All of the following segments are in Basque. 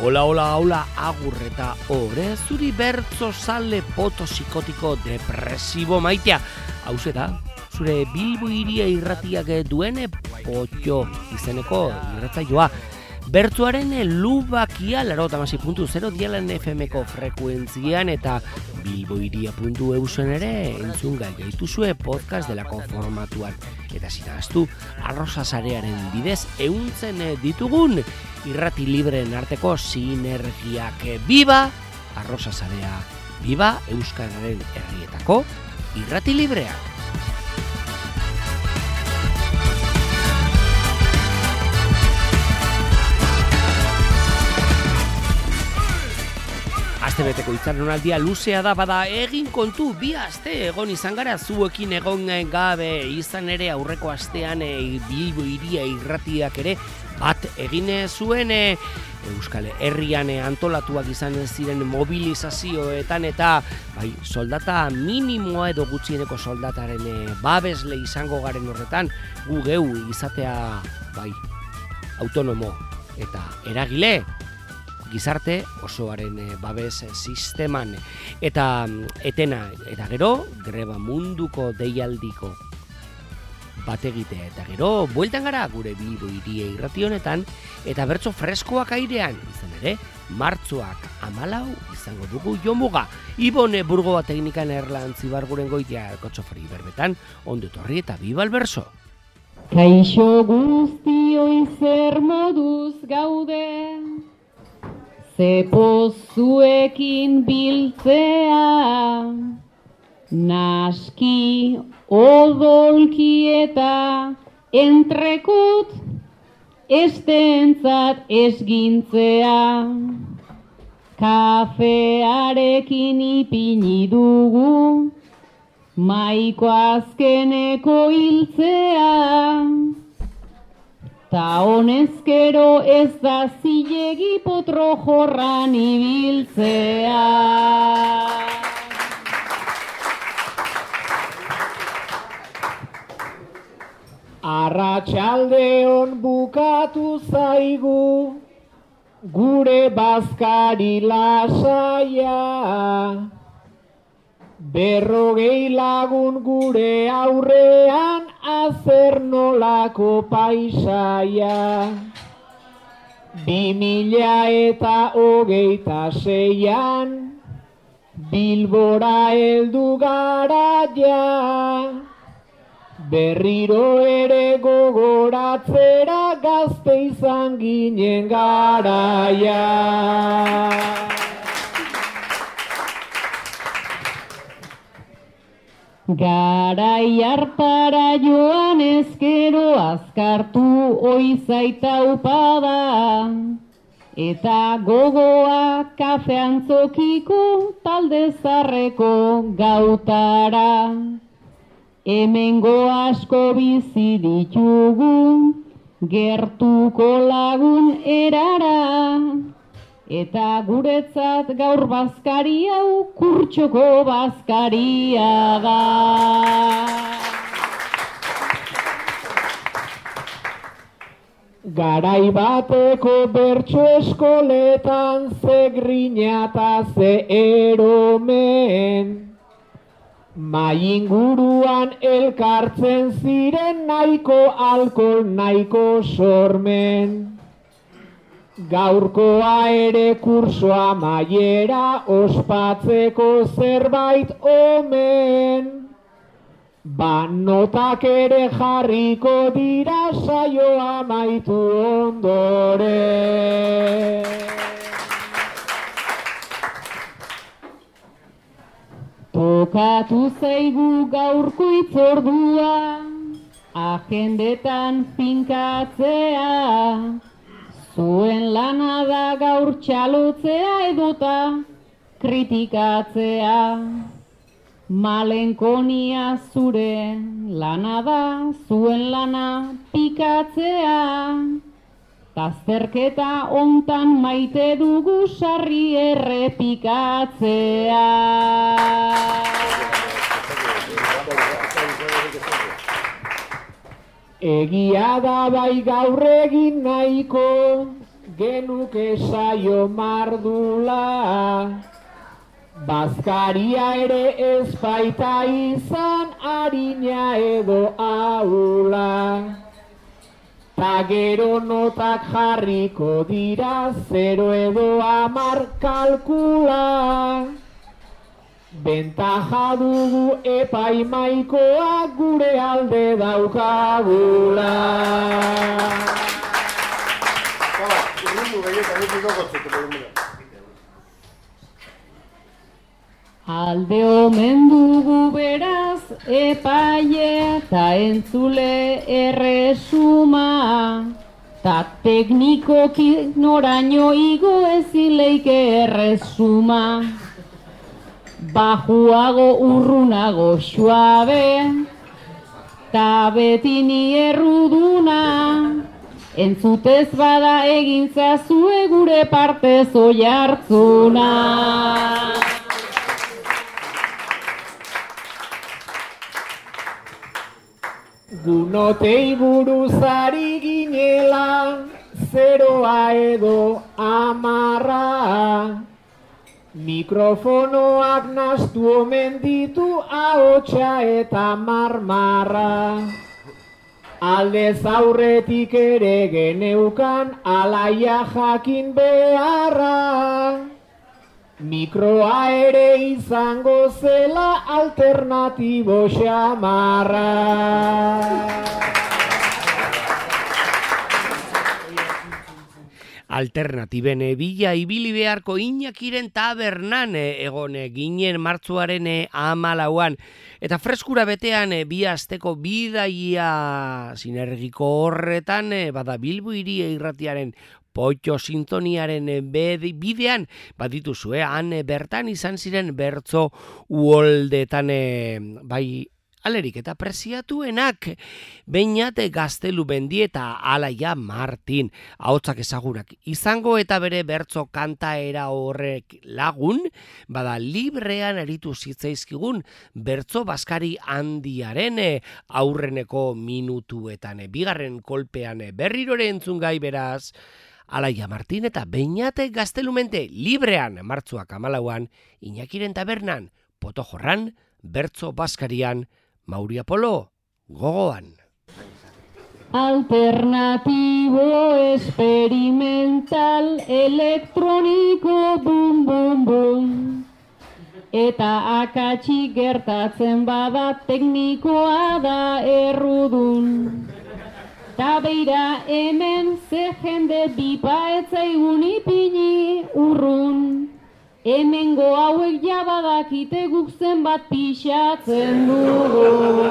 Hola, agur eta ore zuri bertzo sale potosikotiko depresibo maitea. Hauze da, zure Bilbo Hiria irratiak duen potxo izeneko irratzaioa. Bertzoaren lubakia 96.0 dialan FM-ko frekuentzian eta bilbohiria.eusen ere entzun gai gaituzue podcast delako formatuan. Eta zinaztu, arroza sarearen bidez ehuntzen ditugun irrati libreen arteko sinergiak. Biba arroza sarea, biba euskararen herrietako irrati libreak. Astebeteko itzarronaldia luzea da, bada egin kontu, 2 aste egon izan gara zuekin egon gabe, izan ere aurreko astean Bilbo Hiria irratiak ere bat egin zuen Euskal Herrian antolatuak izan ziren mobilizazioetan eta soldata minimoa edo gutxieneko soldataren babesle izango garen horretan gu geu izatea autonomo eta eragile gizarte osoaren babes sisteman eta etena eta gero greba munduko deialdiko bat egitea eta gero bueltan gara gure Bilbo Hiria irrati honetan eta bertso freskoak airean izan ere martxoak 14 izango dugu jomuga Ibone Burgoa teknikan erlantzi barguren goitia kotxofri berbetan ondo etorri eta biba alberso. Kaixo guztioi zer moduz gaude ze pozuekin biltzea, naski odolki eta entrekut estentzat esgintzea. Kafearekin ipini dugu, maiko azkeneko hiltzea. Ta honezkero ez da zilegi potro jorran ibiltzea. Arratsaldeon bukatu zaigu gure bazkari lasaia. 40 lagun gure aurrean azer nolako paisaia. 2026an Bilbora heldu gara ja. Berriro ere gogoratzera gazte izan ginen garaia. Garai hartara joan ezkero azkartu oizaita upada eta gogoa kafe antzokiko talde zarreko gautara. Hemengo asko bizi ditugu gertuko lagun erara eta guretzat gaur bazkari hau kurtsoko bazkaria da. Garai bateko bertso eskoletan ze grina eta ze eromen. Mai inguruan elkartzen ziren nahiko alkohol nahiko sormen. Gaurkoa ere kursoa amaiera ospatzeko zerbait omen. Notak ere jarriko dira saioa amaitu ondoren. Tokatu zaigu gaurko hitzordua, agendetan finkatzea. Zuen lana da gaur txalotzea edota kritikatzea. Malenkonia zure lana da, zuen lana pikatzea. Azterketa hontan maite dugu sarri errepikatzea. Egia da bai gaur egin nahiko genuke saio mardula. Bazkaria ere ez baita izan harina edo ahula. Ta gero notak jarriko dira 0 edo 10 kalkula. Bentaja dugu epaimaikoa gure alde daukagula. Alde omen dugu beraz epaile eta entzule erresuma, ta teknikoki noraino igo ezin leike erresuma. Bajuago urrunago suabe, ta beti ni erruduna, entzutez bada egintzazue gure partez oihartzuna. Gunotei buruzari ginela, 0 edo 10. Mikrofonoak nastu omen ditu ahotsa eta marmarra. Aldez aurretik ere geneukan alaia jakin beharra. Mikroa ere izango zela alternatibo xamarra. Alternatiben bila ibili beharko Iñakiren tabernan egon ginen martxoaren 14an. Eta freskura betean bi asteko bidaia sinergiko horretan bada Bilbo Hiria Irratiaren Potxo sintoniaren bidean badituzue han bertan izan ziren bertso uholdetan bai alerik eta preziatuenak Beñate Gaztelu Mendieta Alaia Martin ahotsak ezagunak izango eta bere bertso kantaera horrek lagun bada librean aritu zitzaizkigun bertso baskari handiaren aurreneko minutuetan bigarren kolpean berrirore entzun gai beraz Alaia Martin eta Beñate Gaztelu Mende librean martxoak 14an Iñakiren tabernan Potojorran bertso baskarian Mauri Apolo, gogoan. Alternatibo, experimental, elektroniko, bum, bum, bum. Eta akatsi gertatzen bada teknikoa da errudun. Ta beira hemen ze jende bipa etzaigun ipini urrun. Hemengo hauek jabadakite guk zenbat pixatzen dugu.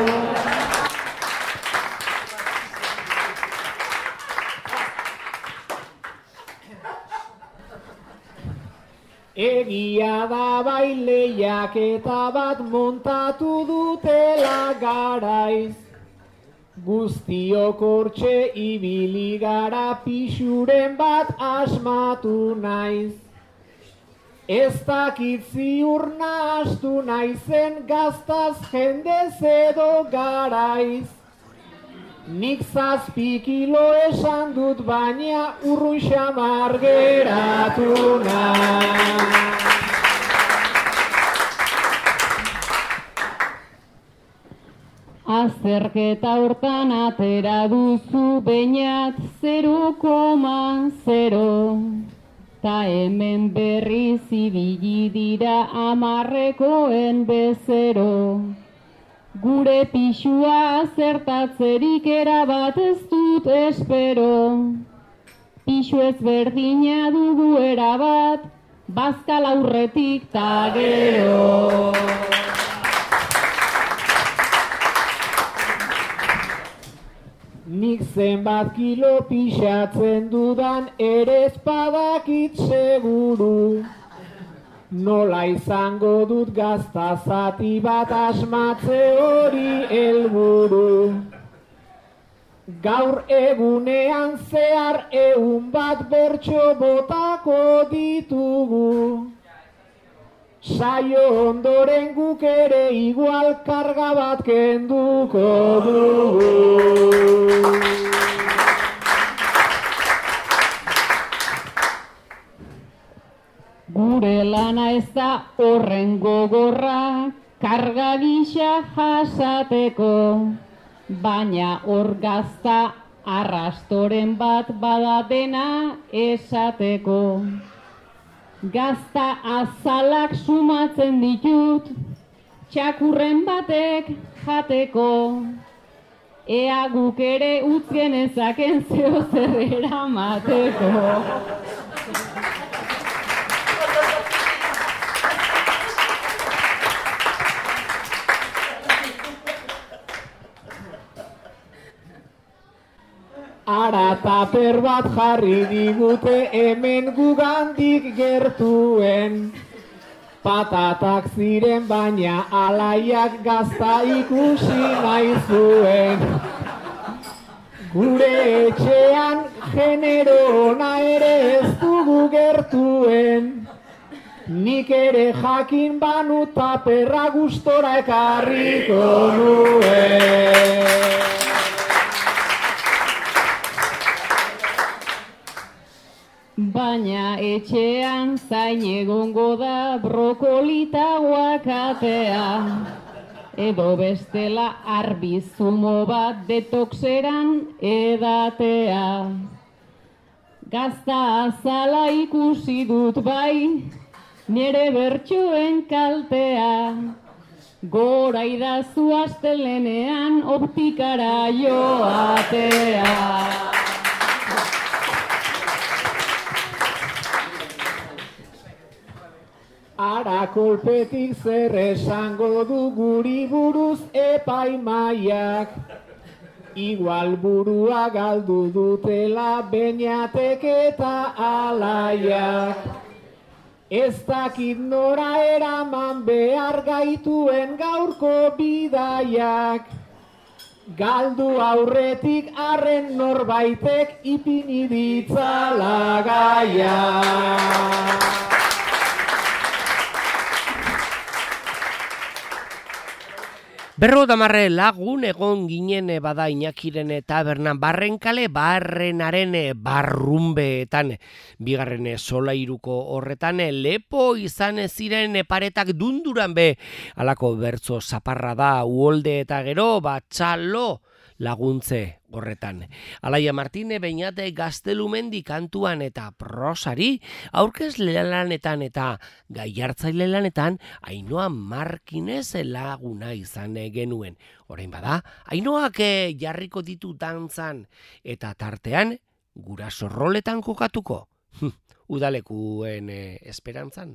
Egia da baileiak eta bat montatu dutela garaiz. Guztiok hortxe ibili gara pixuren bat asmatu naiz. Ez dakit ziur nahastu naizen gaztaz jendez edo garaiz. Nik 7 kilo esan dut baina urrun xamar geratu naiz. Azterketa hortan atera duzu Beñat 0,0. Ta hemen berriz ibili dira 10 bezero. Gure pixua zertatzerik erabat ez dut espero. Pixu ezberdina dugu erabat, bazkal aurretik ta gero. Nik zenbat kilo pixatzen dudan ere ez badakit seguru. Nola izango dut gazta zati bat asmatze hori helburu. Gaur egunean zehar 100 bertso botako ditugu. Saio ondoren guk ere igual karga bat kenduko dugu. Gure lana ez da horren gogorra, karga gisa jasateko, baina hor gazta arrastoren bat bada dena esateko. Gazta azalak sumatzen ditut, txakurren batek jateko. Ea guk ere utz genezaken zeo zer eramateko. Ara taper bat jarri digute hemen gugandik gertuen. Patatak ziren baina alaiak gazta ikusi nahi zuen. Gure etxean genero ona ere ez dugu gertuen. Nik ere jakin banu taperra gustora ekarriko nuen. Baina etxean zain egongo da brokolita guakatea, edo bestela arbizumo bat detoxeran edatea. Gazta azala ikusi dut bai, nire bertsoen kaltea, gora idazu astelenean optikara joatea. Ara kolpetik zer esango du guri buruz epaimaiak. Igual burua galdu dutela beñatek eta alaiak. Ez dakit nora eraman behar gaituen gaurko bidaiak. Galdu aurretik arren norbaitek ipini ditzala gaiak. Berrotamarre lagun egon ginen bada Iñakiren tabernan barrenkale barrenaren barrunbeetan. Bigarren solairuko horretan lepo izan ziren paretak dunduran be. Halako bertso zaparra da uolde eta gero batxalo laguntze horretan. Alaia Martine Beñate Gaztelumendi kantuan eta prosari, aurkezle lanetan eta gaiartzaile lanetan Ainhoa Markinez laguna izan genuen. Orain bada, Ainhoak jarriko ditu dantzan eta tartean guraso roletan kokatuko. Udalekuen esperantzan.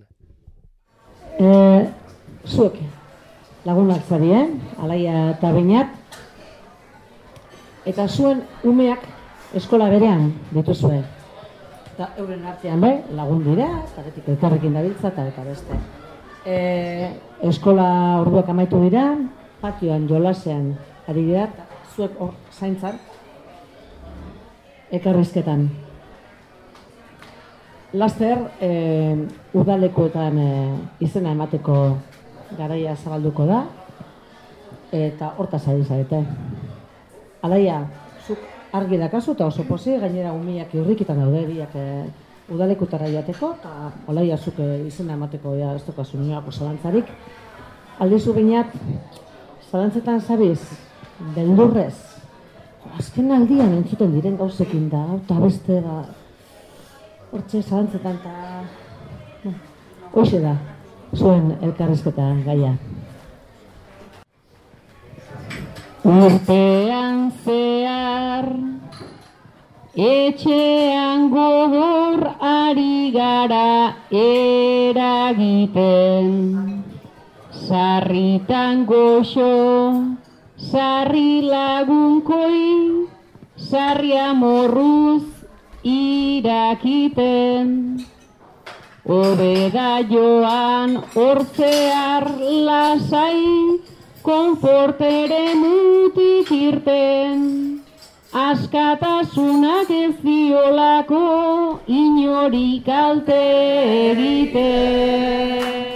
Zuek lagunak zarien, Alaia eta Beñat. Eta zuen umeak eskola berean dituzue. Eta euren artean bai, lagun dira, eta getik elkarrekin dabiltza, eta beste. Eskola orduak amaitu dira, patioan jolasean ari dira, zuek hor zaintzan, ekarrizketan. Laster, udalekoetan izena emateko garaia zabalduko da, eta hortaz ari zarete. Alaia, zuk argi dakazu eta oso posi, gainera umiak irrikitan daude biak udalekutara joateko, eta Alaia zuk izena emateko ez dokazu nioako zalantzarik. Aldizu Beñat, zalantzetan zabiz, beldurrez, azken aldian entzuten diren gauzekin da, eta beste da, hortxe zalantzetan eta... Hoxe da, zuen elkarrizketan gaia. Urtean zehar, etxean gogor ari gara eragiten. Sarritan goxo, sarri lagunkoi, sarri amorruz irakiten. Obeda joan ortzear lasai, konfortere mutik irten, askatasunak ez diolako inori kalte egiten.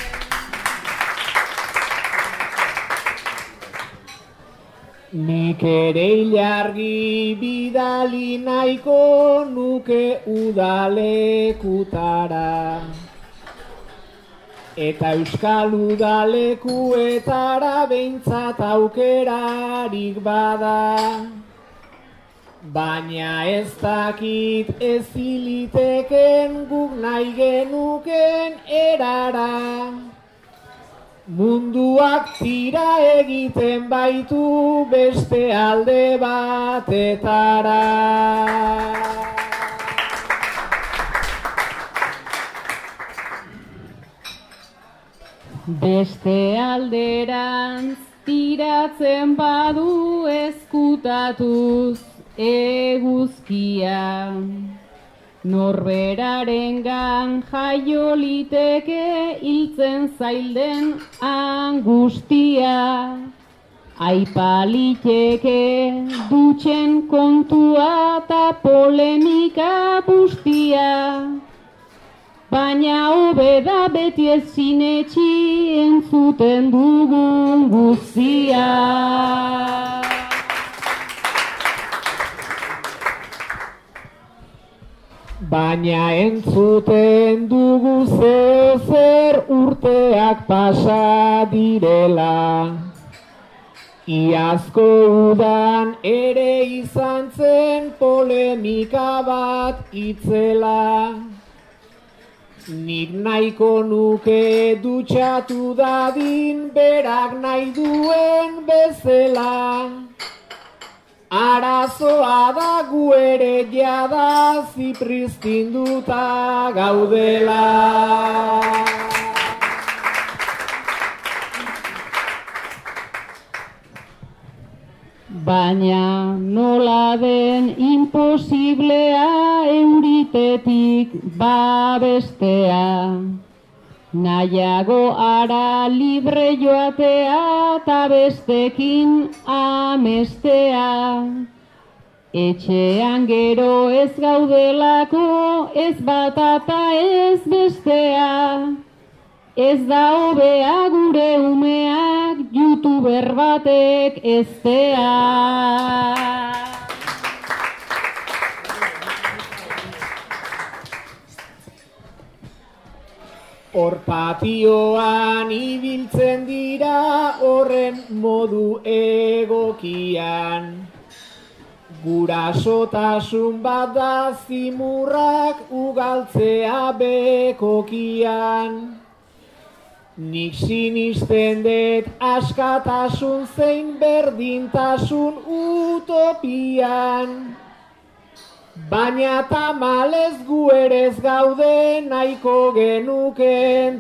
Nik ere ilargi bidali nahiko nuke udalekutara. Eta euskal udalekuetara behintzat aukerarik bada. Baina ez dakit eziliteken guk nahi genuken erara. Munduak tira egiten baitu beste alde batetara. Beste alderantz tiratzen badu ezkutatuz eguzkia. Norberarengan jaio liteke hiltzen zailden angustia. Aipa liteke dutxen kontua ta polemika bustia. Baina hobe da beti ez sinetxi entzuten dugun guztia. Baina entzuten dugu zer urteak pasa direla. Iazko udan ere izan zen polemika bat itzela. Nik nahiko nuke dutxatu dadin berak nahi duen bezala. Arazoa da gu ere jada zipriztinduta gaudela. Baina nola den imposiblea euritetik babestea. Nahiago ara libre joatea ta bestekin amestea. Etxean gero ez gaudelako ez bata ta ez bestea. Ez da hobea gure umeak youtuber batek eztea. Hor patioan ibiltzen dira horren modu egokian. Gurasotasun bat da zimurrak ugaltzea bekokian. Nik sinisten dut askatasun zein berdintasun utopian. Baina tamalez gu ere ez gaude nahiko genuken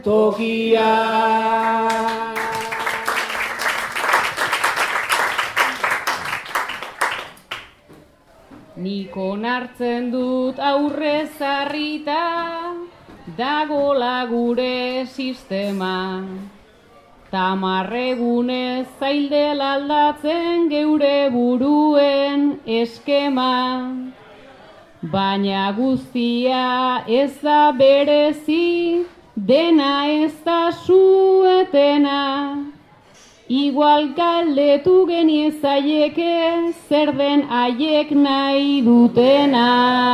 tokian. Nik onartzen dut aurrez harrita dagola gure sistema. Tamarregunez zaildela aldatzen geure buruen eskema. Baina guztia ez da berezi, dena ez da suetena. Igual galdetu geniezaieke zer den haiek nahi dutena.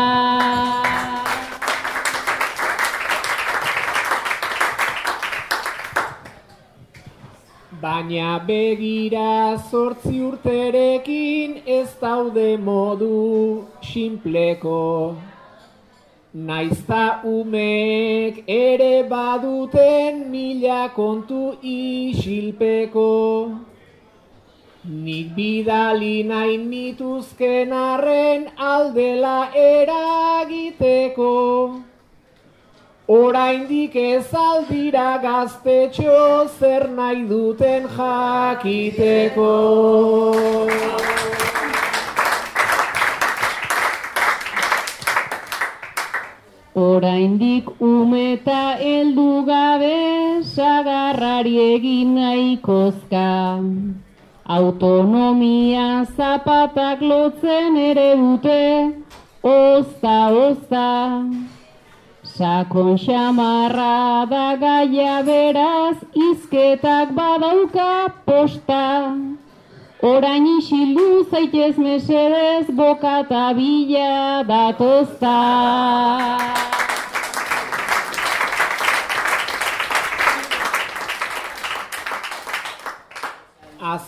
Baina begira 8 urterekin ez daude modu sinpleko. Naizta umek ere baduten 1000 kontu isilpeko. Nik bidali nahi nituzken arren aldela eragiteko. Oraindik ez aldira gaztetxo zer nahi duten jakiteko. Oraindik umeta heldu gabe sagarrari egin nahikoska. Autonomia zapatak lotzen ere dute, ozta. Sakon xamarra da gaia beraz, izketak badauka posta. Orain isildu zaitez mesedez, bokata bila datozta.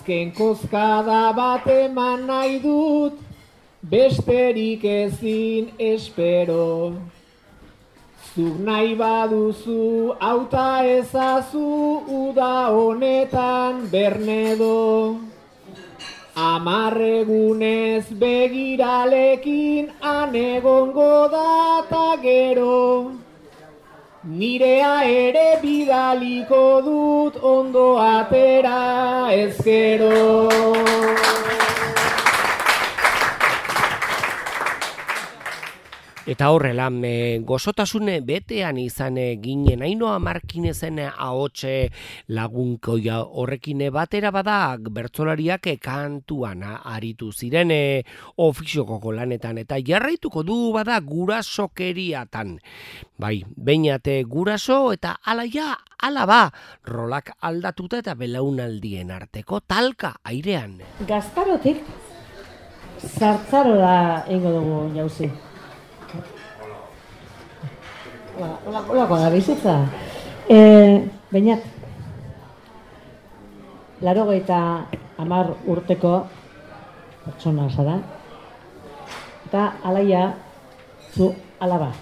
Azken kozkada bat eman nahi dut, besterik ezin espero. Zuk nahi baduzu auta ezazu uda honetan bernedo. 10 egunez begiralekin han egongo da ta gero. Nirea ere bidaliko dut ondo atera ezkero. Eta horrela, gozotasun betean izan ginen Ainhoa Markinezen ahotse lagunkoia horrekin batera bada bertsolariak kantuan aritu ziren ofizioko lanetan eta jarraituko du bada gurasokeriatan. Bai, beinate guraso eta alaba rolak aldatuta eta belaunaldien arteko talka airean. Gaztarotik zartzarora eingo dugu jauzi. Olako da bizitza. Beinat, 80 urteko pertsona zara. Eta alaia zu alaba.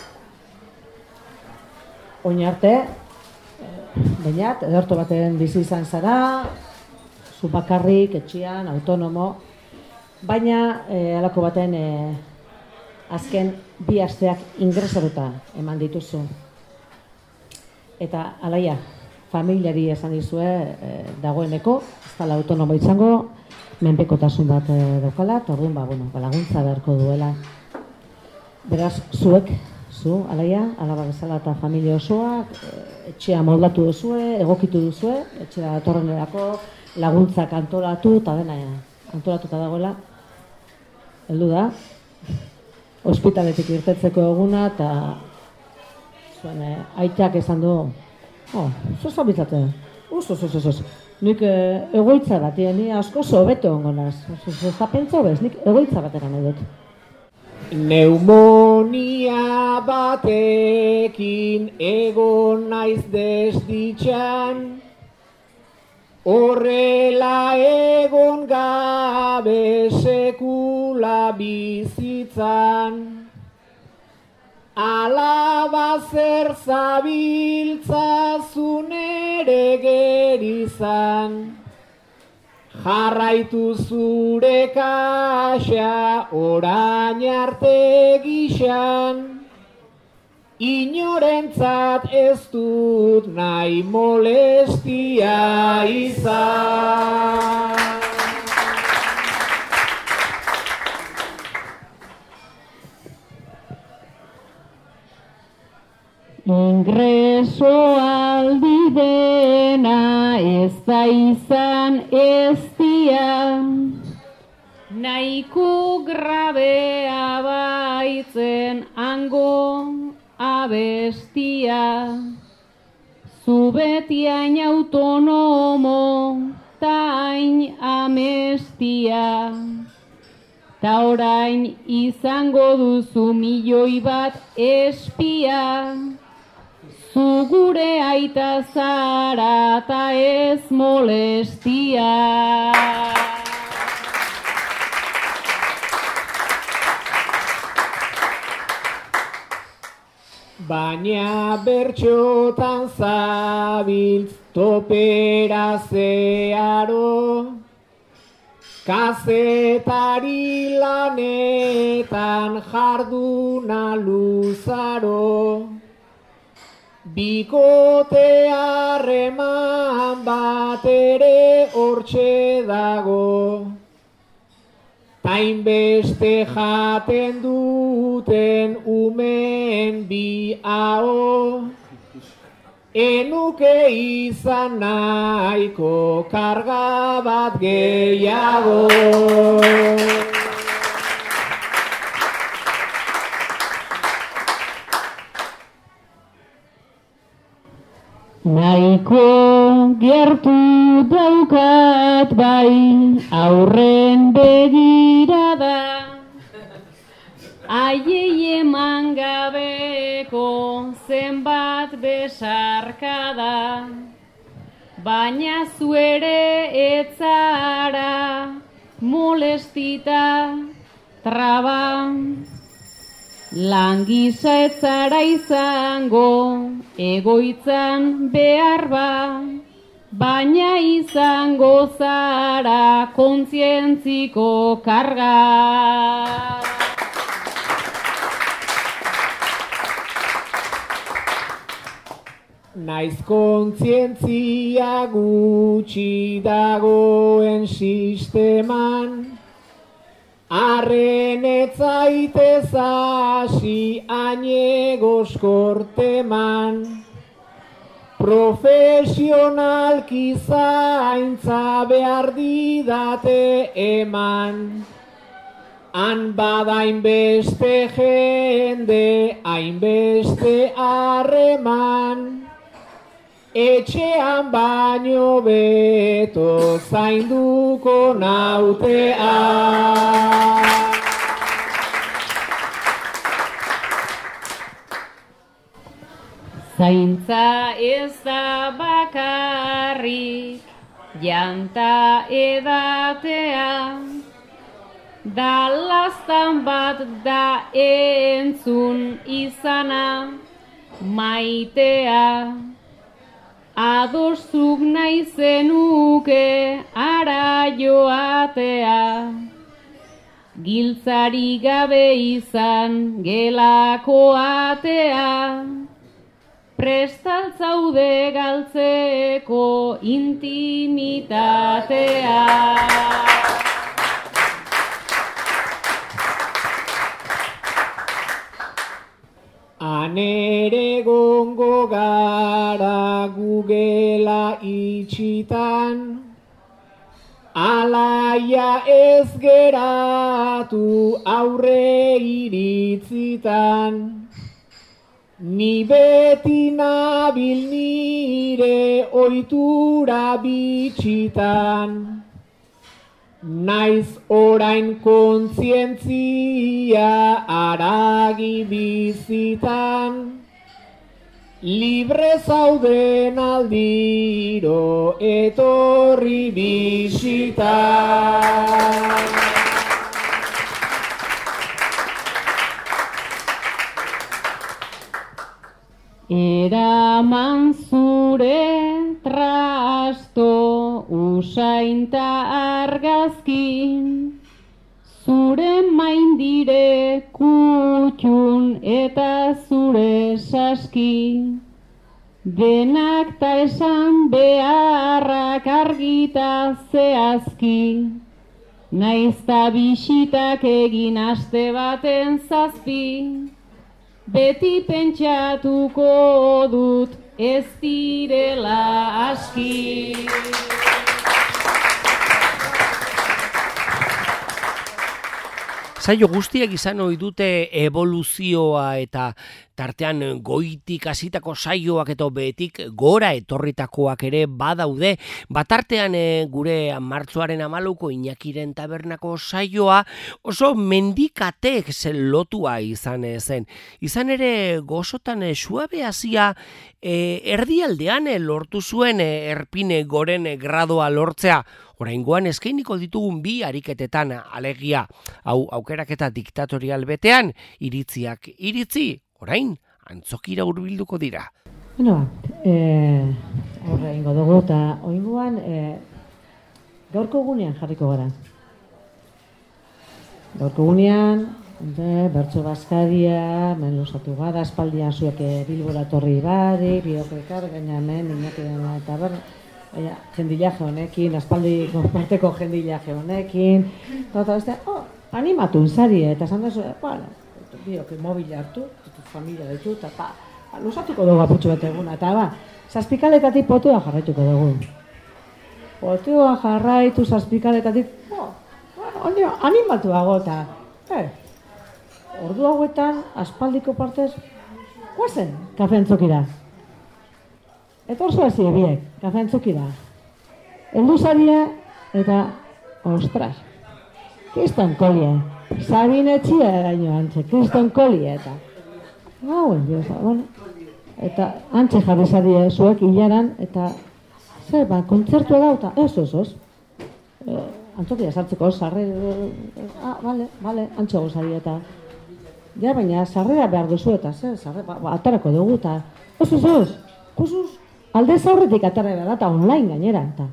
Oin arte, beinat, ederto baten bizi izan zara, zu bakarrik, etxean, autonomo, baina alako baten azken 2 asteak ingresaruta eman dituzu. Eta alaia, familiari esan dizue dagoeneko, ez dela autonomo izango, menpekotasun bat daukala, eta orduan laguntza beharko duela. Beraz, zu, alaia, alaba bezala eta familia osoak, etxea moldatu duzue, egokitu duzue, etxea datorrenerako laguntzak antolatu, eta dena antolatuta dagoela, heldu da, ospitaletik irtetzeko eguna, eta zuen aitak esan du, zozabitzate, nik egoitza bat, ni asko hobeto ongo naz, zozapentza bez, nik egoitza batera nahi dut. Neumonia batekin egon naiz desditzan, horrela egon gabe sekula bizitzan. Alaba zer zabiltza zunere gerizan, jarraitu zure kaxa orain arte gixan. Inorentzat ez dut nahi molestia izan. Ingreso aldi dena ez da izan ez dia, nahiko grabea baitzen hango abestia. Zu beti hain autonomo ta hain amestia, ta orain izango duzu 1.000.000 bat espia. Zu gure aita zara ta ez molestia. Baina bertxotan zabiltz topera zeharo, kazetari lanetan jarduna luzaro. Bikote harreman bat ere hortxe dago, tainbeste jaten duten umeen 2 aho, enuke izan nahiko karga bat gehiago. Nahiko gertu daukat bai aurren begirada, haiei eman gabeko zenbat besarkada. baina zu ere etzara molestita traba. Langisa etzara izango egoitzan behar ba, baina izango zara kontzientziko karga. Naiz kontzientzia gutxi dagoen sisteman, arren etzaitez hasi añegos korteman. Profesionalki zaintza behar didate eman. Han bada hainbeste jende, hainbeste harreman. Etxean baino beto zainduko nautea. Zaintza ez da bakarrik janta edatea, da lastan bat da entzun izana maitea. Adozuk nahi zenuke ara joatea, giltzari gabe izan gelako atea, prestaltzaude galtzeko intimitatea. Anere gongo gara gugela itxitan, alaia ez geratu aurre iritzitan. Ni beti nabil nire ohitura bitxitan, naiz orain kontzientzia haragi bizitan. Libre zauden aldiro etorri bisitan. Eraman zure trasto usainta argazkin, zure maindire kutxun eta zure saski, denak ta esan beharrak argita zehazki, naizta bisitak egin aste baten zazpi, beti pentsatuko dut ez direla aski. Saio guztiak izan ohi dute eboluzioa eta tartean goitik hasitako saioak eta behetik gora etorritakoak ere badaude. Batartean gure martxoaren 14ko Iñakiren tabernako saioa oso mendikatek lotua izan zen. Izan ere gozotan suabe hasia erdialdean lortu zuen Erpine Goren gradoa lortzea. Oraingoan eskainiko ditugun bi ariketetan, alegia, hau aukeraketa diktatorial betean, iritziak iritzi, orain antzokira hurbilduko dira. Bueno, aurre ingo dugu eta oingoan gaurko gunean jarriko gara. Gaurko gunean, bertso bazkaria, men luzatu gara, espaldian zuek Bilbora torri bari, biokrekar, gaina hemen, Iñakiren eta jendilaje honekin, aspaldi parteko jendilaje honekin, eta beste, animatu zari, eta esan dezu, bueno, biok, mobila hartu, familia ditu, eta luzatuko dugu apurtxu bat eguna, eta zazpikaletatik potua jarraituko dugu. Potua jarraitu zazpikaletatik, animatuago, eta ordu hauetan, aspaldiko partez, guazen, kafentzokira. Eta orzu hasi ebiek, kafentzokira. Elduzaria eta, ostras, kriston kolie. Sabine txia eraino antxe, kriston kolie eta. Bueno, eta antxe jarri zarie zuek hilaran eta Zer, kontzertua da, eta ez. Antzokia sartzeko, bale, antxo gozari, eta... Ja, baina, sarrera behar duzu, eta zer, atarako dugu, eta... Kusuz, alde zaurretik atarera da, eta online gainera, eta...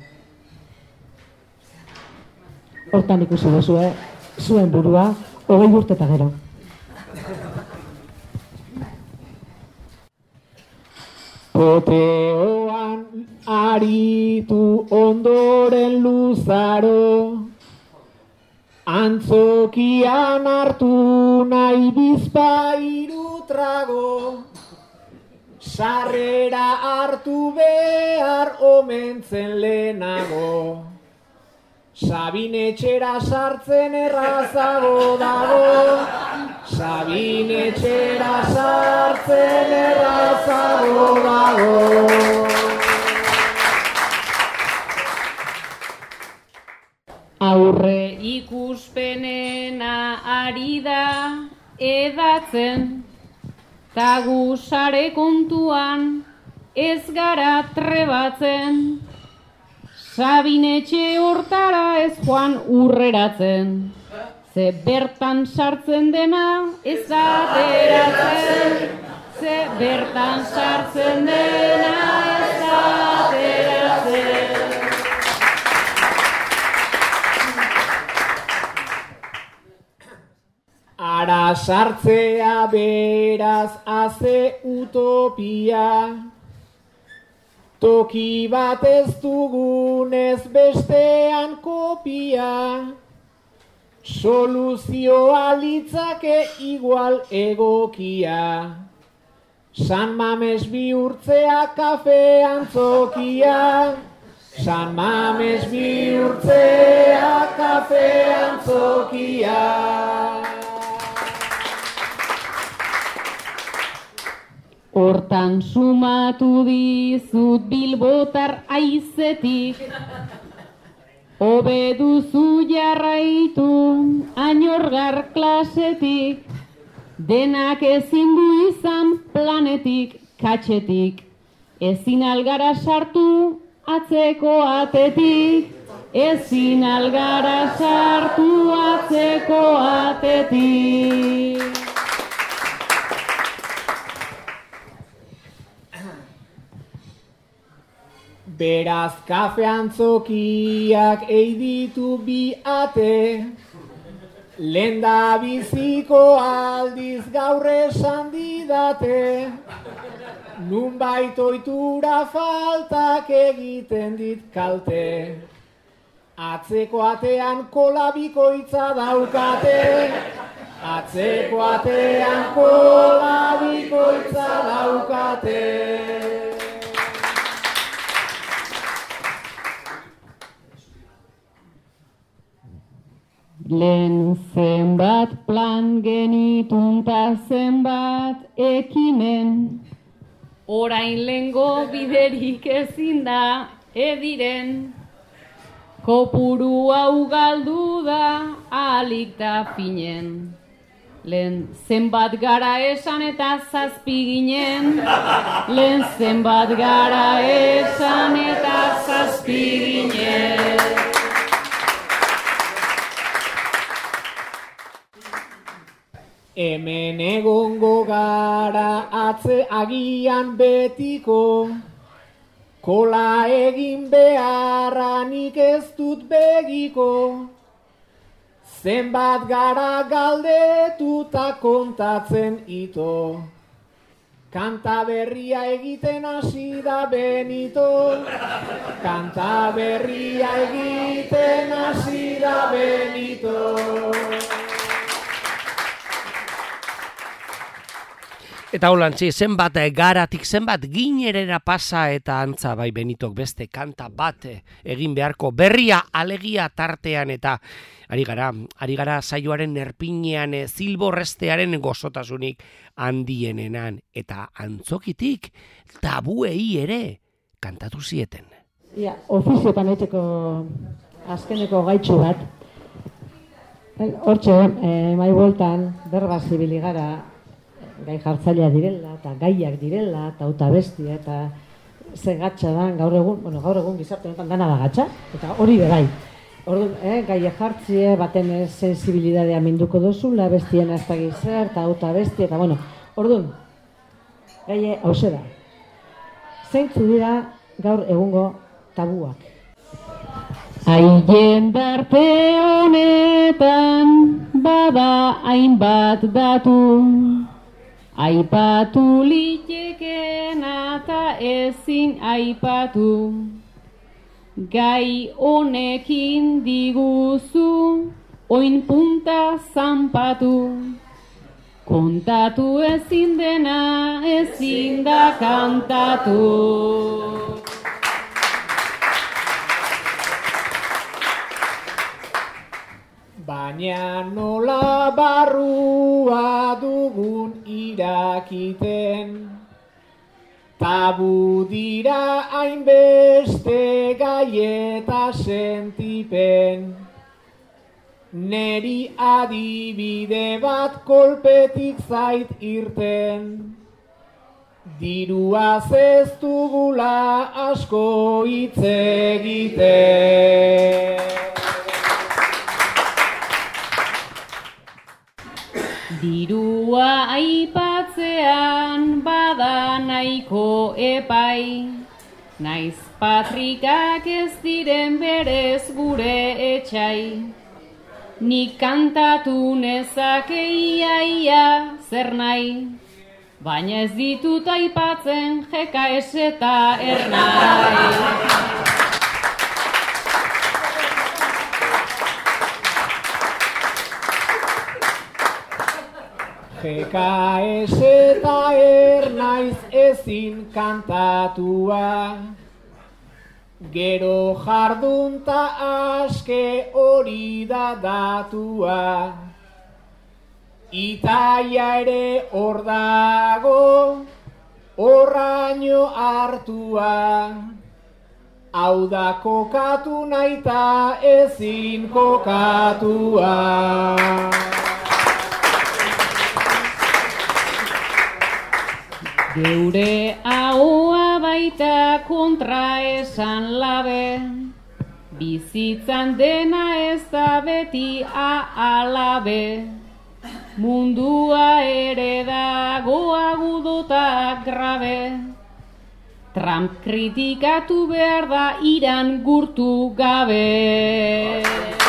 Hortan ikusi duzu, zuen burua, 20 urte eta gero. Poteoan aritu ondoren luzaro, antzokian hartu nahi bizpahiru trago, sarrera hartu behar omentzen lehenago, Sabinetxera sartzen errazago dago, Sabinetxera sartzen errazago dago. Aurre ikuspenena ari da edatzen, ta gu sare kontuan ez gara trebatzen. Sabinetxe hortara ez joan urreratzen, ze bertan sartzen dena ez ateratzen, ze bertan sartzen dena ez ateratzen. Ara sartzea beraz haze utopia, toki bat ez dugunez bestean kopia, soluzioa litzake igual egokia, San Mames bihurtzea kafe antzokia, San Mames bihurtzea kafe antzokia. Hortan sumatu dizut bilbotar aizetik, hobe duzu jarraitu añorgar klasetik, denak ezin du izan planetik katxetik, ezin algara sartu atzeko atetik, ezin algara sartu atzeko atetik. Beraz kafe antzokiak eiditu bi ate, lenda biziko aldiz gaur esan didate, nunbait ohitura faltak egiten dit kalte, atzeko atean kola bikoitza daukate, atzeko atean kola bikoitza daukate. Lehen zenbat plan genitun ta zenbat ekimen, orain lehengo biderik ezin da ediren, kopuru hau galdu da ahalik da finen. Lehen zenbat gara esan eta zazpi ginen, lehen zenbat gara esan eta zazpi ginen. Hemen egongo gara atze agian betiko, kola egin beharra nik ez dut begiko, zenbat gara galdetuta kontatzen ito, kanta berria egiten hasi da Benito, kanta berria egiten hasi da Benito. Eta holantzi, zenbat garatik, zenbat ginerera pasa eta antza bai Benitok beste kanta bat egin beharko berria alegia tartean eta ari gara saioaren erpinean zilborrestearen gozotasunik handienenan eta antzokitik tabuei ere kantatu zieten. Ja, ofiziotan eiteko azkeneko gaitxu bat. Hortxe, mai bueltan berba zibili gara, gai jartzailea direla, eta gaiak direla, eta auta bestia, eta ze gatxa da gaur egun gizarte honetan dana da gatxa, eta hori berai. Orduan, gaia jartzie, baten sensibilidadea minduko duzula, bestien ez da gizer, eta auta besti, eta bueno, orduan, gaia hause da. Zeintzu dira gaur egungo tabuak? Jendarte honetan bada hainbat datu, aipatu litekena eta ezin aipatu. Gai honekin diguzu, oin punta zanpatu. Kontatu ezin dena, ezin da kantatu. Baina nola barrua dugun irakiten, tabu dira hainbeste gai eta sentipen. Neri adibide bat kolpetik zait irten, diruaz ez dugula asko hitz egiten. Dirua aipatzean bada nahiko epai, naiz patrikak ez diren berez gure etxai. Nik kantatu nezake ia zer nahi, baina ez ditut aipatzen GKS eta Ernai. GKS eta Ernaiz ezin kantatua, gero jardunta aske hori da datua. Itaia ere hor dago, horraino hartua, hau da kokatu naita ezin kokatua. Geure ahoa baita kontra esan labe, bizitzan dena ez da beti alabe. Mundua ere dago agudota grabe, Trump kritikatu behar da Iran gurtu gabe.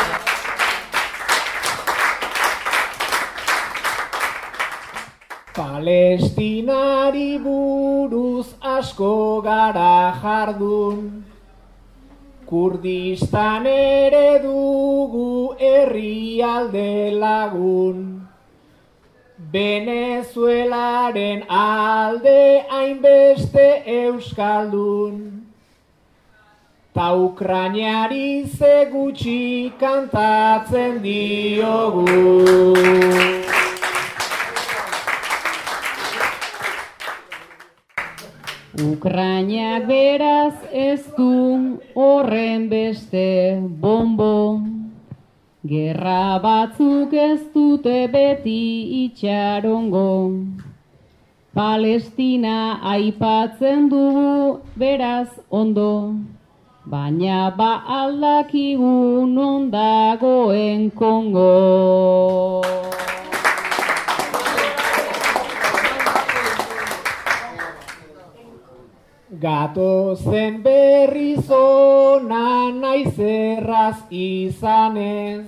Palestinari buruz asko gara jardun, Kurdistan ere dugu herrialde lagun. Venezuelaren alde hainbeste euskaldun, ta Ukrainari ze gutxi kantatzen diogu. Ukrainak beraz ez du horren beste bombo, gerra batzuk ez dute beti itxarongo. Palestina aipatzen dugu beraz ondo, baina ba aldakigu non dagoen Kongo. Gatozen berriz ona naiz erraz izanez,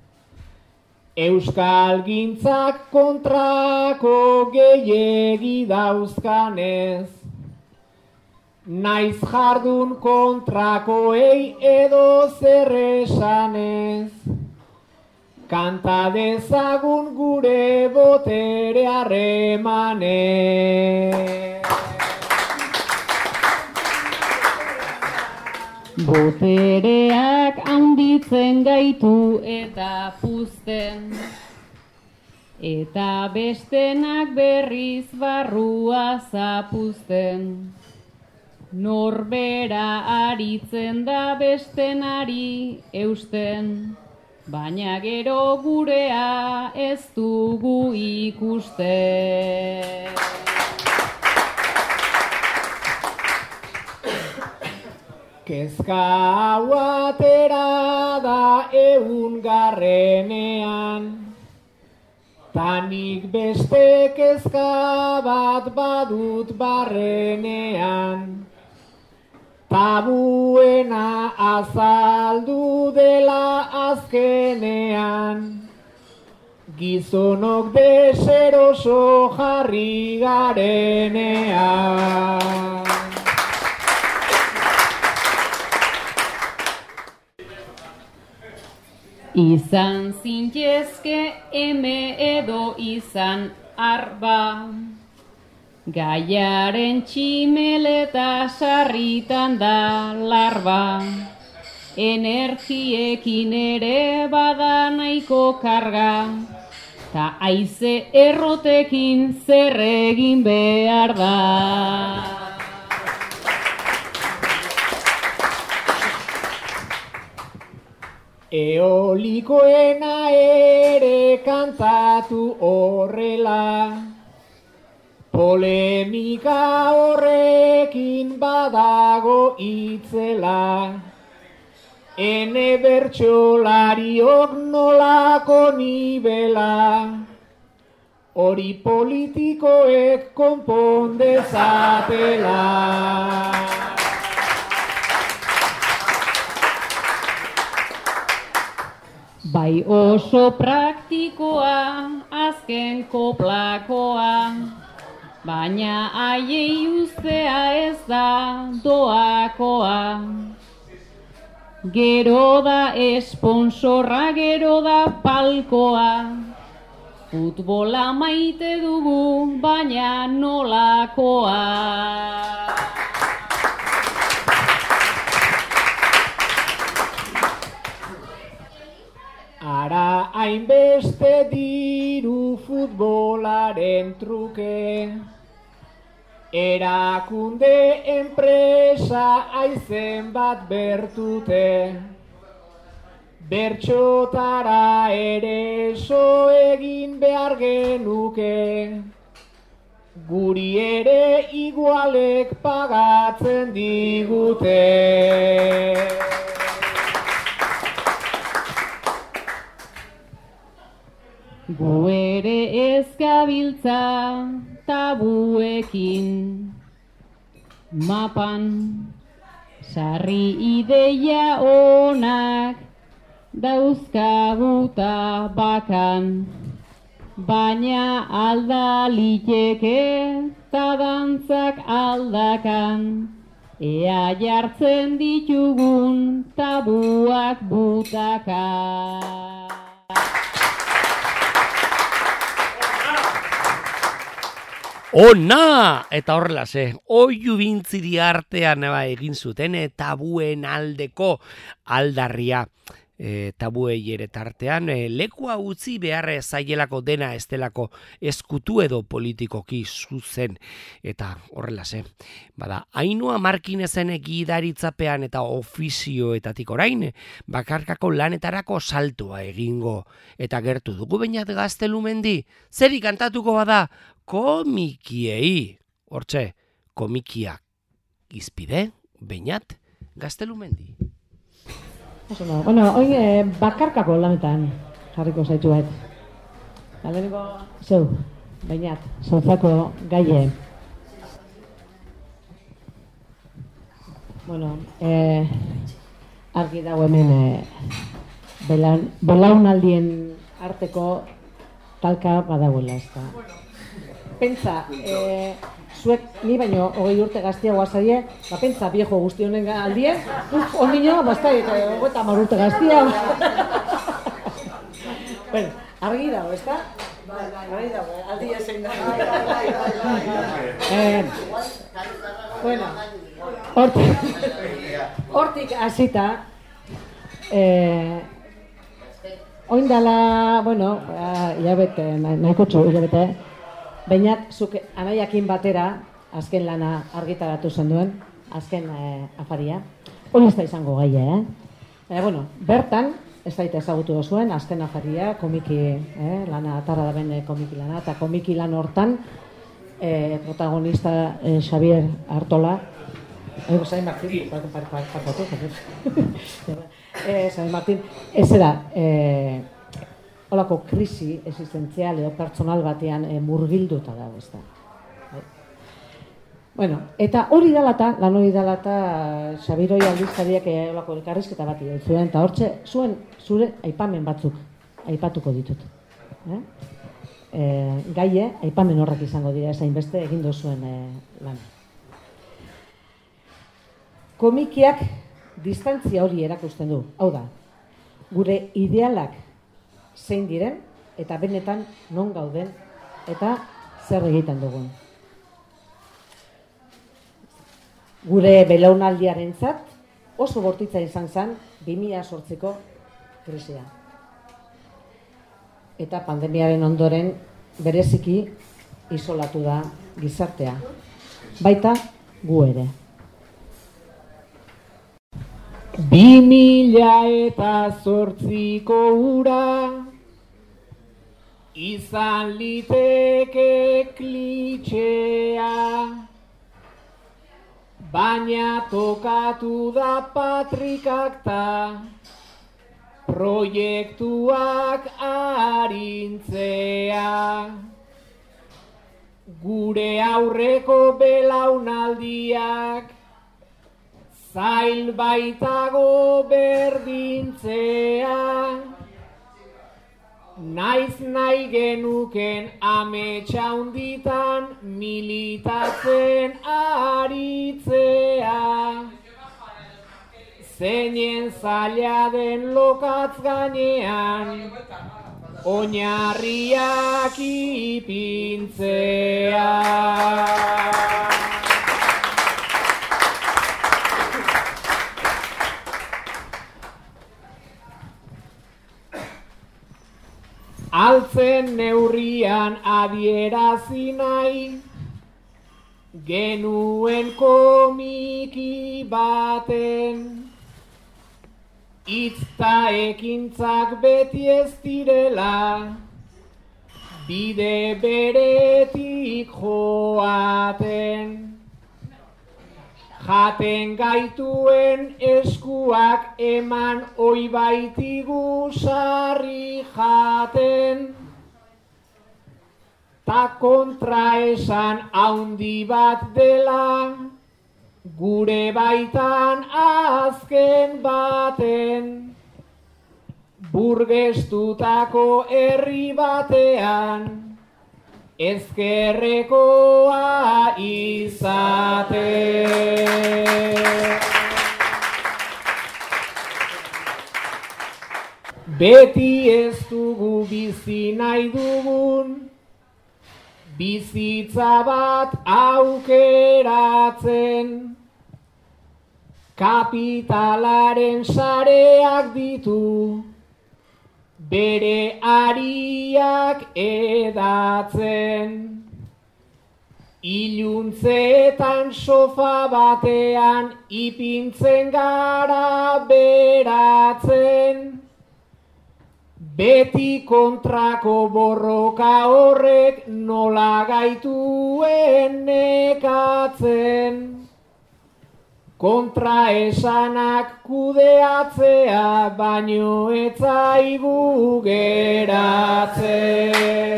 euskalgintzak kontrako gehiegi dauzkanez. Naiz jardun kontrakoei edo zer esanez, kanta dezagun gure botere harremanez. Botereak handitzen gaitu eta puzten, eta bestenak berriz barrua zapuzten. Norbera aritzen da bestenari eusten, baina gero gurea ez dugu ikusten. Kezka hau atera da 100. Tanik beste kezka bat badut barrenean. Tabuena azaldu dela azkenean. Gizonok deseroso jarri garenean. Izan zintezke eme edo izan arba, gaiaren tximeleta sarritan da larba, energiekin ere bada nahiko karga, ta haize errotekin zer egin behar da. Eolikoena ere kantatu horrela, polemika horrekin badago itzela. Ene bertsolariok nolako nibela, hori politikoek konpon dezatela. Bai oso praktikoa, azken koplakoa, baina haiei uztea ez da doakoa. Gero da esponsorra, gero da palkoa, futbola maite dugu, baina nolakoa. Ara hainbeste diru futbolaren truke, erakunde enpresa aizen bat bertute, bertxotara ere so egin behar genuke, guri ere igualek pagatzen digute. Gu ere ez gabiltza tabuekin, mapan sarri ideia onak dauzkaguta bakan, baina alda liteke ta dantzak aldakan, ea jartzen ditugun tabuak butaka. Ona! Eta horrela ze, oiu bintziri artean egin zuten tabuen aldeko aldarria. Tabuei ere tartean, lekua utzi behar zaielako dena estelako eskutu edo politikoki zuzen. Eta horrela ze, bada, Ainhoa Markinezen gidaritzapean eta ofizioetatik orain, bakarkako lanetarako saltua egingo. Eta gertu dugu bainat Gaztelumendi, zeri kantatuko bada, komikiei. Hortxe, komikiak izpide, bainat Gaztelumendi. Bueno, hoy bakarkako lanetan jarriko zaituet. Galeniko zeu, bainat, zontzako gaie. Bueno, argi dago hemen belaunaldien arteko talka badagoela, ez da. Pentsa, zuek ni baino 20 urte gaztiagoa zaie, pentsa viejo guzti honen aldie, ondino, bastai, 30 urte gaztiago. Bueno, argi dago, ez da? Argi dago, aldia zein da. Bueno, hortik hasita, oindala, bueno, hilabete, nahiko txu, hilabete, bainat, zuk anaiakin batera, azken lana argitaratu zen duen, azken afaria. Hori ez da izango gaia, bueno, bertan, ez daite ezagutu duzuen, azken afaria, komiki lana, atarra da bene komiki lana, eta komiki lan hortan, protagonista Xavier Artola, San Martín, parkatu. San Martín, ez da, holako krisi existentzial edo pertsonal batean murgilduta dago, ez da. Bueno, eta hori dalata, lan hori dalata, Xabiroi aldizkariak holako elkarrizketa bat egin zuen, eta hortxe, zure aipamen batzuk aipatuko ditut. Gaie, aipamen horrak izango dira, ezain beste egin duzuen lan. Komikiak distantzia hori erakusten du, hau da, gure idealak zein diren, eta benetan non gauden, eta zer egiten dugun. Gure belaunaldiarentzat oso bortitza izan zen 2008ko krisia. Eta pandemiaren ondoren bereziki isolatu da gizartea. Baita gu ere. 2008ko ura izan liteke klitxea, baina tokatu da patrikak ta proiektuak arintzea. Gure aurreko belaunaldiak zail baitago berdintzea. Naiz nahi genuken ametsa hunditan militatzen aritzea. Zeinen zaila den lokatz gainean oinarriak ipintzea. Altzen neurrian adierazi nahi genuen komiki baten, hitz ta ekintzak beti ez direla bide beretik joaten. Jaten gaituen eskuak eman oi baitigu sarri jaten. Ta kontra esan haundi bat dela, gure baitan azken baten. Burgestutako herri batean, ezkerrekoa izate. Beti ez dugu bizi nahi dugun bizitza bat aukeratzen. Kapitalaren sareak ditu bere ariak edatzen. Iluntzeetan sofa batean ipintzen gara beratzen. Beti kontrako borroka horrek nola gaituen nekatzen. Kontra esanak kudeatzea baino ez zaigu geratzen.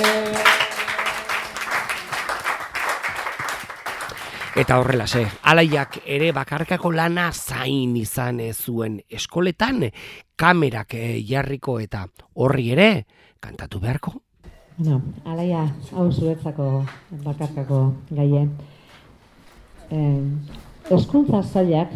Eta horrelase, alaiak ere bakarkako lana zain izan zuen eskoletan, kamerak jarriko eta horri ere kantatu beharko. Bueno, alaia, hau zuretzako bakarkako gaie. Hezkuntza sailak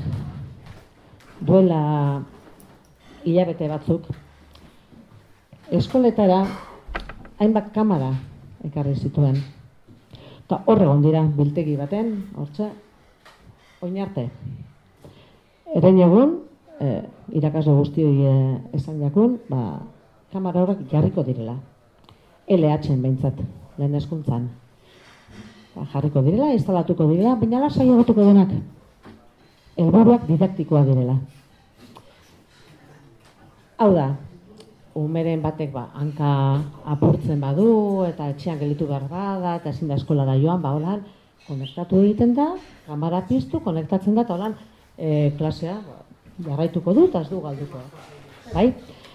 duela hilabete batzuk eskoletara hainbat kamera ekarri zituen. Eta hor egon dira biltegi baten, hortxe, oinarte. Eren egun, irakasle guztioi esan jakun, kamera horrek jarriko direla. LH-en behintzat, lehen hezkuntzan. Jarriko direla, instalatuko direla, baina lasai egotuko denak. Helburuak didaktikoa direla. Hau da, umeren batek hanka apurtzen badu, eta etxean gelitu behar da, eta ezin da eskolara joan, holan, konektatu egiten da, kamera piztu, konektatzen da, eta holan klasea jarraituko du, eta ez du galduko. Bai?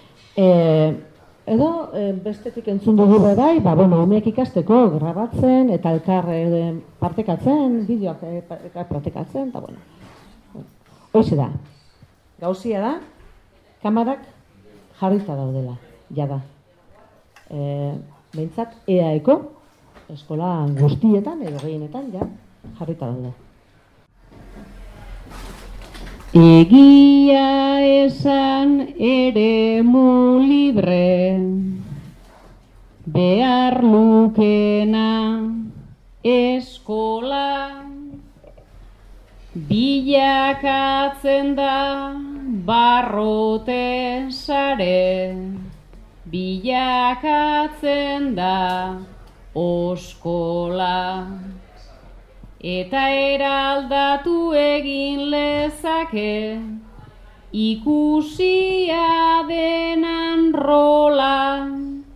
Edo, bestetik entzun dugu bai, umeek ikasteko grabatzen, eta elkar partekatzen, bideoak partekatzen, eta hoxe da. Gauzia da, kamarak jarrita daudela, jada. Behintzat, EAeko, eskola guztietan, edo gehienetan, ja, jarrita daude. Egia esan eremu libre, behar lukena eskola, bilakatzen da barrote sare, bilakatzen da oskola. Eta eraldatu egin lezake, ikusia denan rola.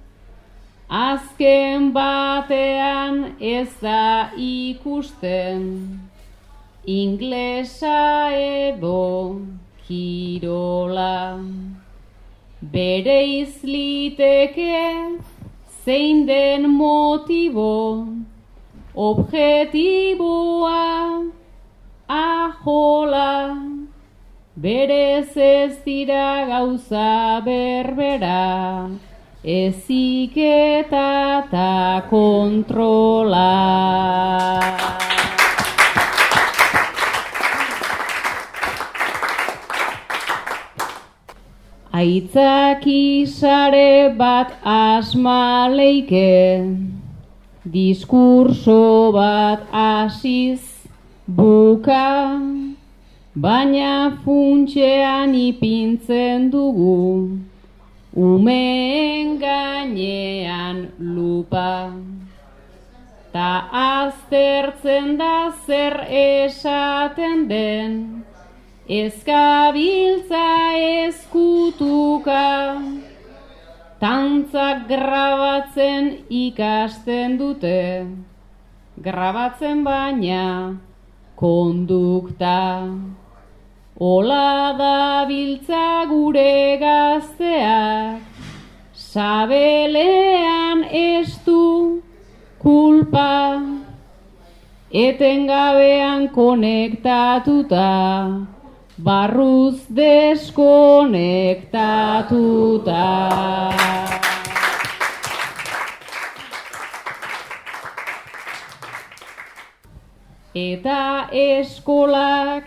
Azken batean ez da ikusten, inglesa edo kirola. Bereiz liteke zein den motibo, objetiboa ahola, berez ez dira gauza berbera, heziketa eta kontrola. Aitzaki sare bat asma leike, diskurso bat hasiz buka, baina funtsean ipintzen dugu, umeen gainean lupa. Ta aztertzen da zer esaten den, ezkabiltza ezkutuka. Tantzak grabatzen ikasten dute, grabatzen baina kondukta. Ola dabiltza gure gazteak, sabelean ez du kulpa, etengabean konektatuta, barruz deskonektatuta. Eta eskolak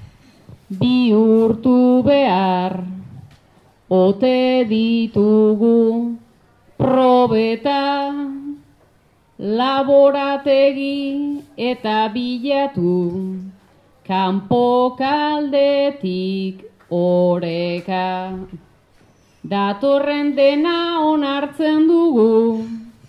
bihurtu behar, ote ditugu probeta, laborategi eta bilatu, kanpo kaldetik oreka. Datorren dena onartzen dugu,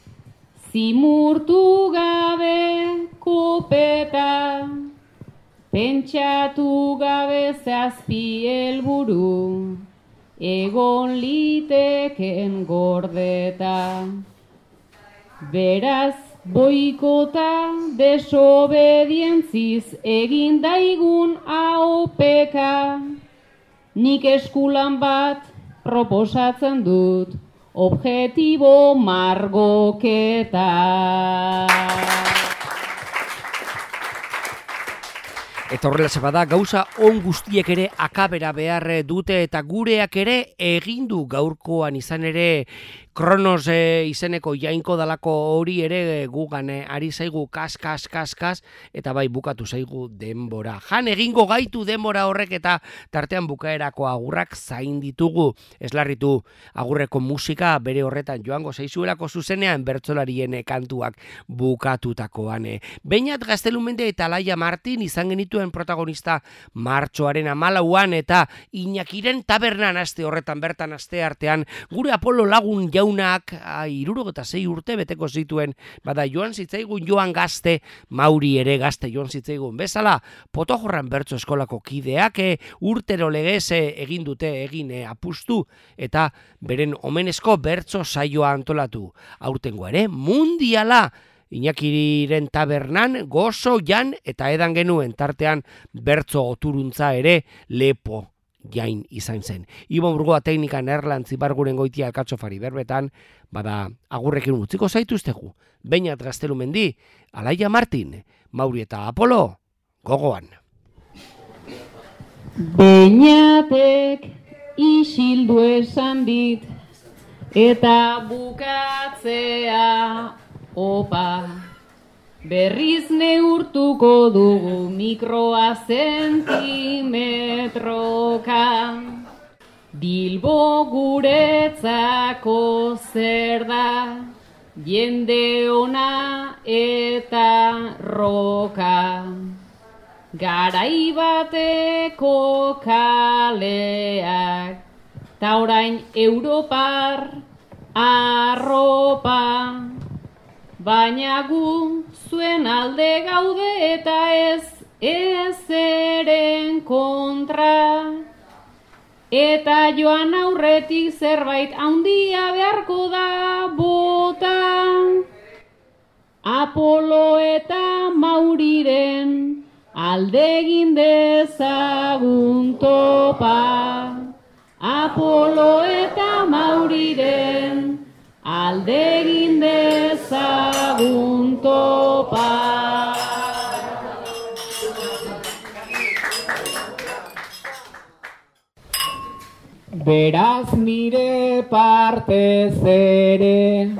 zimurtu gabe kopeta, pentsatu gabe zazpi helburu, egon liteken gordeta. Beraz, boikota desobedientziz egin daigun AOPeka, nik eskulan bat proposatzen dut, objetibo margoketa. Eta horrela bada, gauza on guztiek ere akabera behar dute eta gureak ere egindu gaurkoan izan ere Kronos izeneko jainko dalako hori ere gugan ari zaigu kas, eta bai bukatu zaigu denbora. Jan egingo gaitu denbora horrek eta tartean bukaerako agurrak zain ditugu. Eslarritu agurreko musika bere horretan joango zaizuelako zuzenean bertsolarien kantuak bukatutakoan. Beñat Gaztelumende eta Laia Martin izan genituen protagonista martxoaren 14an eta Iñakiren tabernan aste horretan bertan aste artean gure Apolo lagun jaunak 66 urte beteko zituen, bada joan zitzaigun Joan Gazte, Mauri ere gazte joan zitzaigun bezala, Potojorran bertso eskolako kideak urtero legez egin apustu eta beren omenezko bertso saioa antolatu. Aurtengo ere mundiala Iñakiriren tabernan gozo jan eta edan genuen tartean bertzo oturuntza ere lepo jain izan zen. Ibo Burgoa teknikan Erlantz Ibarguren goitia alkatxofari berbetan, bada agurrekin utziko zaituztegu. Beñat Gaztelumendi, Alaia Martin, Mauri eta Apolo, gogoan. Beñatek isildu esan dit, eta bukatzea opa. Berriz neurtuko dugu mikroa zentimetroka. Bilbo guretzako zer da, jende ona eta roka. Garai bateko kaleak, ta orain Europar arropa. Baina gu zuen alde gaude eta ez eren kontra. Eta joan aurretik zerbait handia beharko da bota. Apolo eta Mauriren alde egin dezagun topa. Apolo eta Mauriren alde egin dezagun topa. Beraz nire partez ere,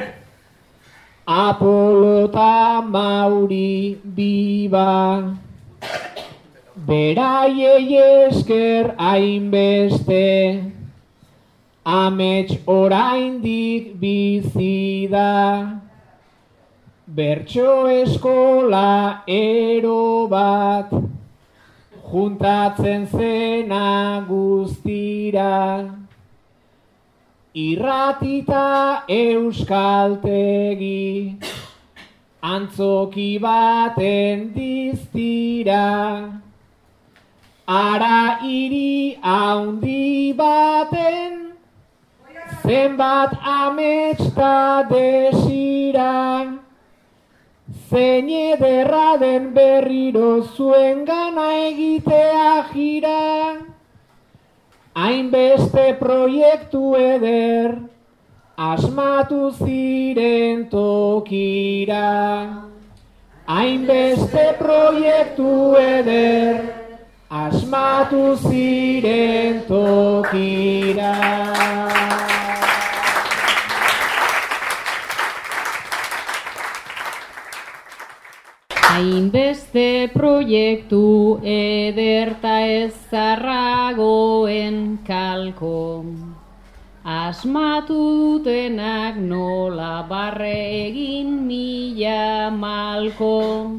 Apolo eta Mauri biba. Beraiei esker hainbeste, amets oraindik bizi da. Bertso eskola ero bat, juntatzen zena guztira. Irratita euskaltegi, antzoki baten diztira. Ara hiri haundi baten, zenbat amets ta desira. Zein ederra den berriro zuen gana egitea jira. Hainbeste proiektu eder, asmatu ziren tokira. Hainbeste proiektu eder, asmatu ziren tokira. Hainbeste proiektu ederta ez zarragoen kalko. Asmatu dutenak nola barre egin mila malko.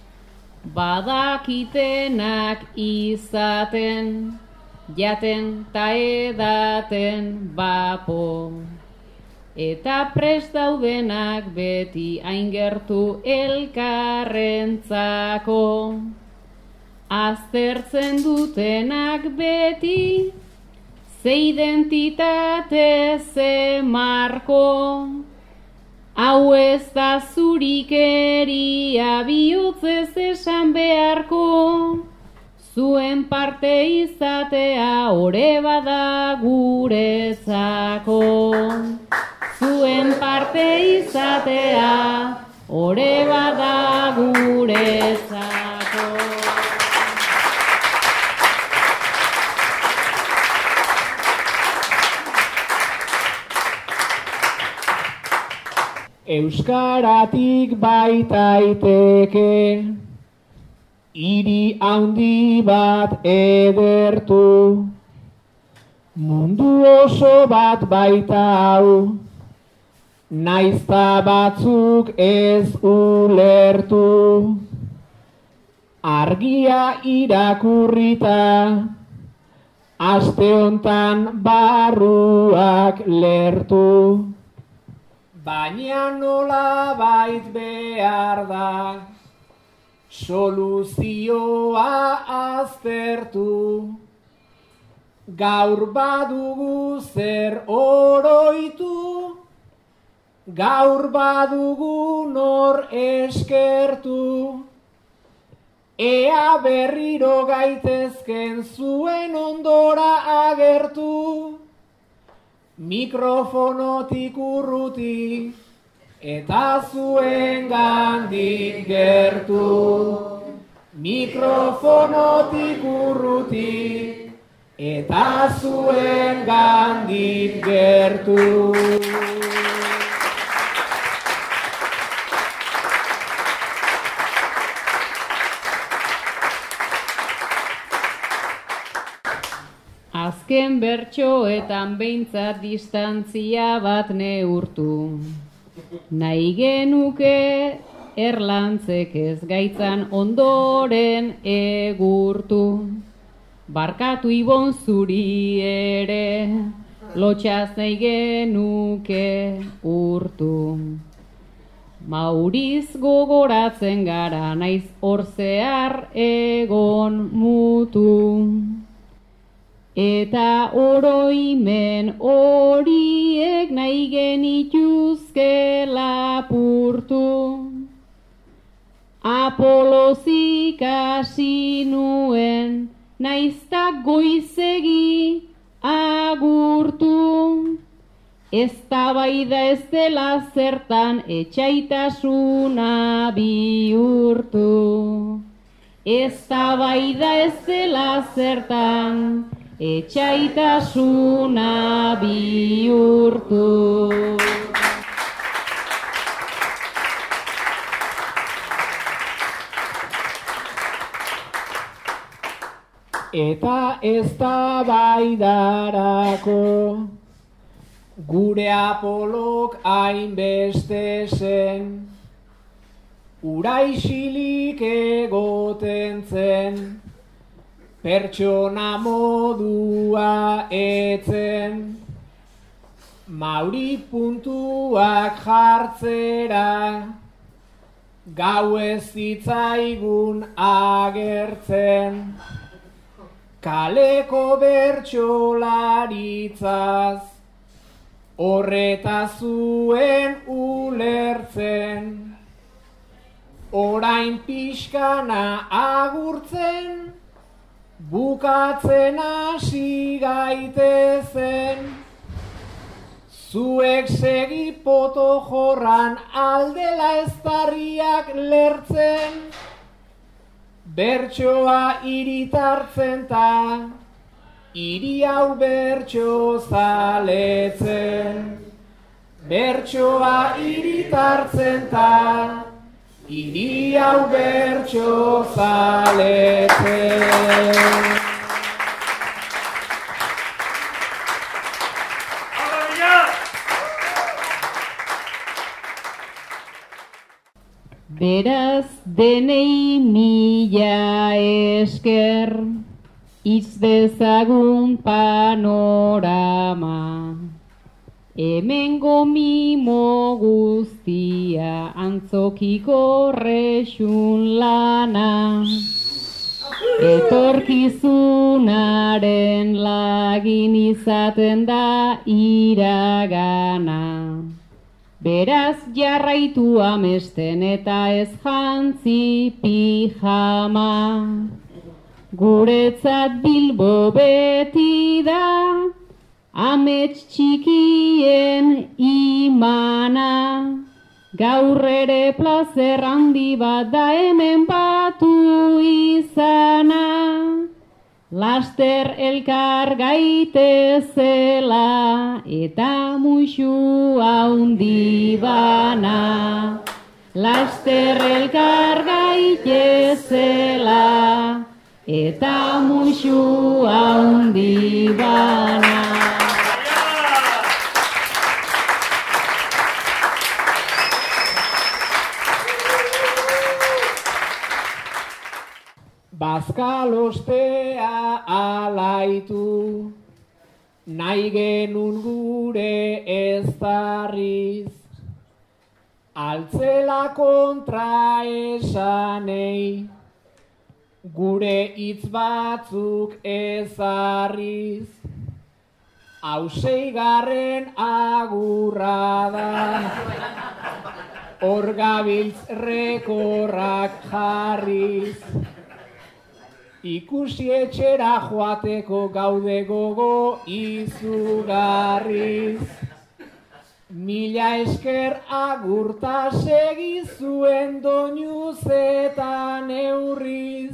Badakitenak izaten, jaten ta edaten bapo. Eta prest daudenak beti aingertu elkarrentzako. Aztertzen dutenak beti, ze identitate, ze marko. Hau ez da zurikeria bihotzez esan beharko. Zuen parte izatea ore bada guretzako. Zuen parte izatea ore bada guretzako. Euskaratik baitaiteke, hiri handi bat edertu. Mundu oso bat baita hau, naizta batzuk ez ulertu. Argia irakurrita, aste hontan barruak lertu. Baina nola bait behar da, soluzioa aztertu. Gaur badugu zer oroitu, gaur badugu nor eskertu, ea berriro gaitezken zuen ondora agertu, mikrofonotik urruti eta zuen gandik gertu, mikrofonotik urruti eta zuen gandik gertu. Azken bertsoetan behintzat distantzia bat neurtu. Nahi genuke erlantzek ez gaitzan ondoren egurtu. Barkatu Ibon zuri ere, lotxaz nahi genuke urtu. Mauriz gogoratzen gara, naiz hor zehar egon mutu. Eta oroimen horiek nahi genituzke lapurtu. Apolozik hasi nuen, naizta goizegi agurtu. Eztabaida ez dela zertan etxaitasuna bihurtu. Eztabaida ez dela zertan etxaitasuna bihurtu. Eta eztabaidarako gure Apolok hainbeste zen, ura isilik egoten zen, pertsona modua etzen, Mauri puntuak jartzera, gau ez zitzaigun agertzen, kaleko bertsolaritzaz, horreta zuen ulertzen, orain pixkana agurtzen, bukatzen hasi gaitezen, zuek segi poto jorran aldela eztarriak lertzen, bertsoa iritartzen ta, hiri hau bertso zaletzen. Bertsoa iritartzen ta, hiri hau bertso zaletzen. Beraz denei mila esker, itz dezagun panorama. Hemengo mimo guztia antzokiko resun lana. Etorkizunaren lagin izaten da iragana. Beraz jarraitu amesten eta ez jantzi pijama. Guretzat Bilbo beti da, amets txikien imana. Gaur ere plazer handi bat da hemen batu izana. Laster elkar gaitezela eta muixu handi bana. Laster elkar gaitezela eta muixu handi bana. Bazkalostea alaitu, nahi genun gure eztarriz, altzela kontra esanei, gure hitz batzuk ezarriz. Hauseigarren agurra da, hor gabiltz rekorrak jarriz. Ikusi etxera joateko gaude gogo izugarriz. Mila esker agurta segi zuen doinuz eta neurriz.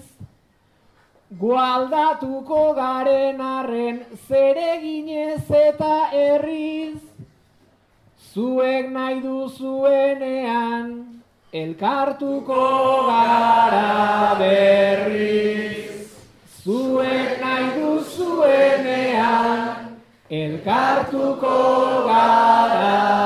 Gualdatuko garen arren zereginez eta herriz. Zuek nahi duzuenean elkartuko gara berriz. Zuek nahi duzuenean elkartuko gara